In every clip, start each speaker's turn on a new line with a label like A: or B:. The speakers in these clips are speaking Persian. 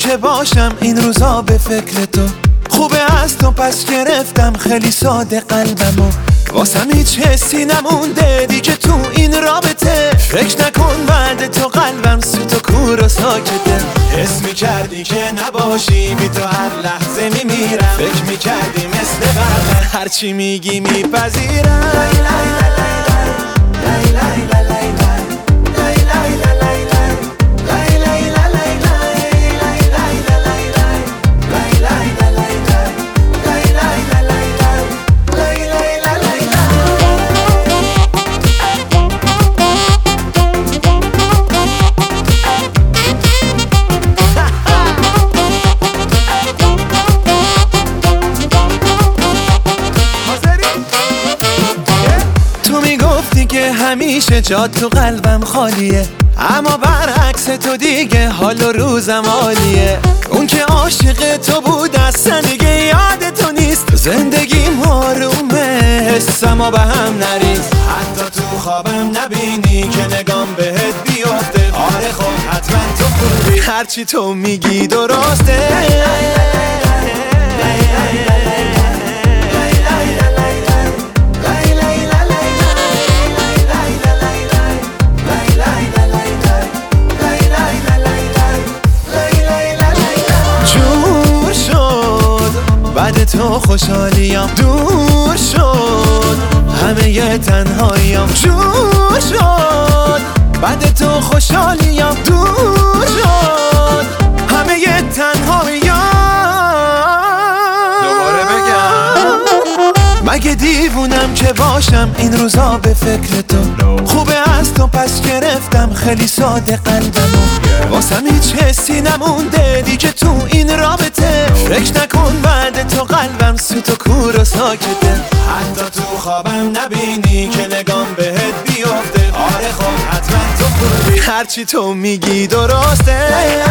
A: که باشم این روزا به فکر تو. خوبه از تو پس گرفتم خیلی ساده قلبمو. واسم هیچ حسی نمونده دیگه تو این رابطه. فکر نکن بعد تو قلبم سوت و کور و ساکته. حس میکردی که نباشی بی تو هر لحظه میمیرم. فکر میکردی مثل قبل هرچی میگی میپذیرم. که همیشه جات تو قلبم خالیه، اما برعکس تو دیگه حال و روزم عالیه. اون که عاشق تو بود اصلا دیگه یاد تو نیست. زندگیم آرومه حسم به هم نریز. حتی تو خوابم نبینی که نگام بهت بیفته. آره خب حتما تو خوبی هرچی تو میگی درسته. بعد تو خوشحالیم دور شد، همه ی تنهاییم جور شد. بعد تو خوشحالیم دور شد، همه ی تنهاییم. دوباره بگم مگه دیوونم که باشم این روزا به فکر تو. خوبه از تو پس گرفتم خیلی ساده قلبمو. واسم هیچ حسی نمونده دیگه تو این رابطه. فکر نکن بعد تو قلبم سوت و کور و ساکته. حتی تو خوابم نبینی که نگام بهت بیفته. آره خب حتما تو خوبی هرچی تو میگی درسته.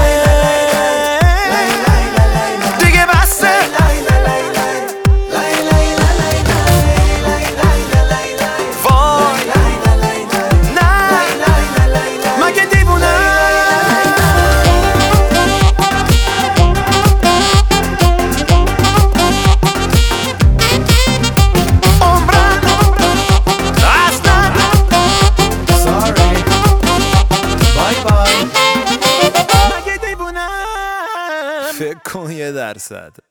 A: دیگه بسته فکر کن 1%.